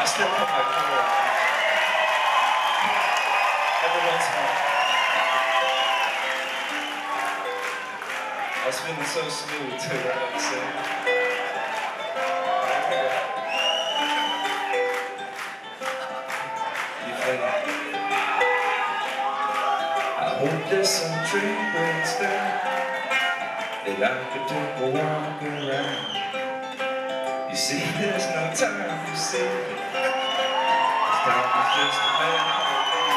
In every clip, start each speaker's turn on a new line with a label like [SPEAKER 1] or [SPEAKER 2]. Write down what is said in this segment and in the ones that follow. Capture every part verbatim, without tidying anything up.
[SPEAKER 1] I still put my chord every once in a while. I was feeling so smooth too, I have to say. You think, I hope there's some dreams there that I could take a walk around. You see, there's no time, you see. This time is just a memory.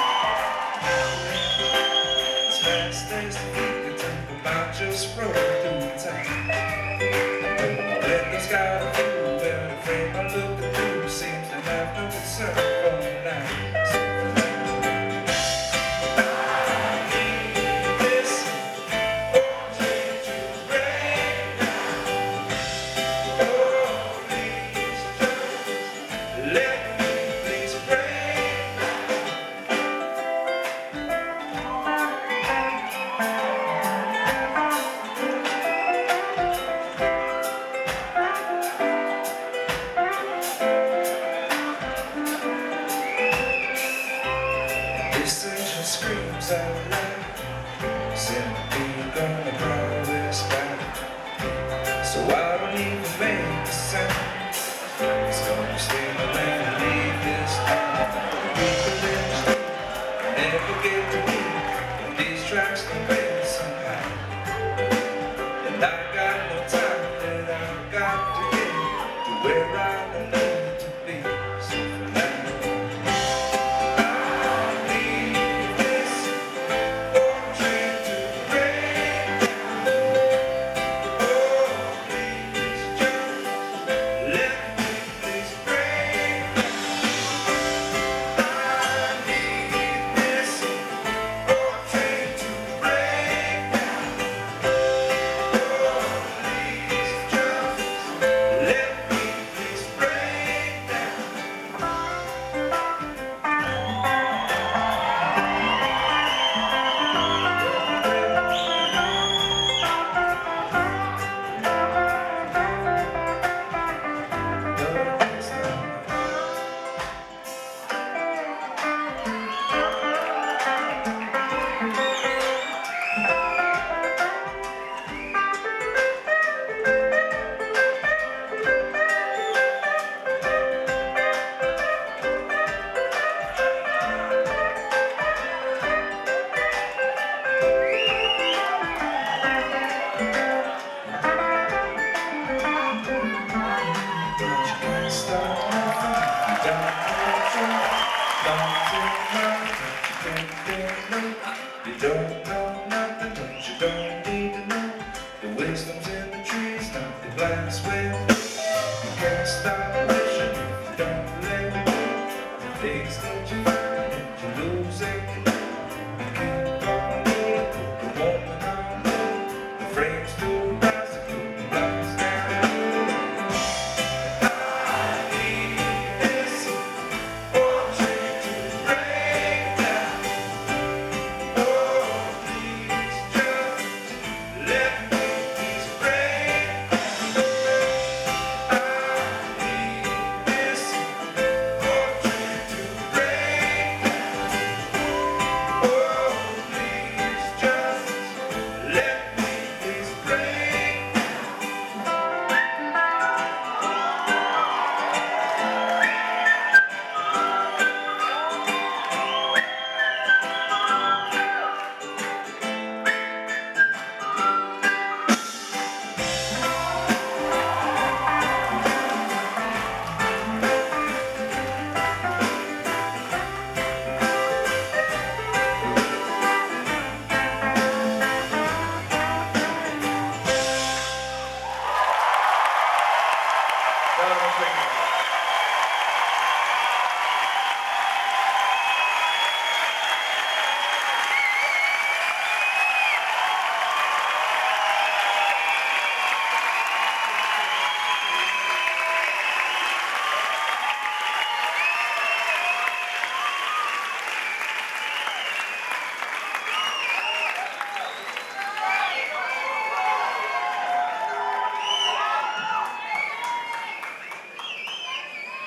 [SPEAKER 1] It's fast days to think and think about just rolling through time. I let the sky through where the frame I look at through seems to have no concern for now. So for now, this angel screams out loud, simply gonna crawl this back. So I don't even make a sound. It's gonna stay my land and leave this town. People in the street never get to me, but these tracks can play somehow. And I got no time that I've got to get to where I need to be. So for now, you don't know nothing, but you don't need to know. The wisdom's in the trees, not the glass window. You can't stop wishing if you don't let it go. The things that you find